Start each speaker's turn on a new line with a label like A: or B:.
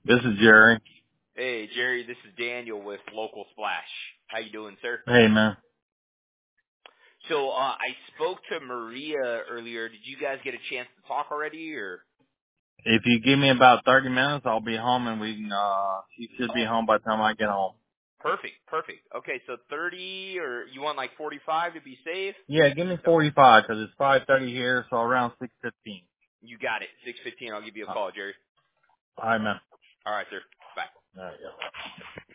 A: This is Jerry.
B: Hey, Jerry, this is Daniel with Local Splash. How you doing, sir?
A: Hey, man.
B: So, I spoke to Maria earlier. Did you guys get a chance to talk already, or?
A: If you give me about 30 minutes, I'll be home and she should be
B: Oh,
A: home by the time I get home.
B: perfect. Okay, so 30, or you want like 45 to be safe?
A: Yeah, give me
B: So,
A: 45 because it's 5:30 here, so around 6:15.
B: you got it. 6:15. I'll give you a
A: Uh,
B: call, Jerry.
A: all right, man.
B: All right, sir. Bye.
A: All right, yeah.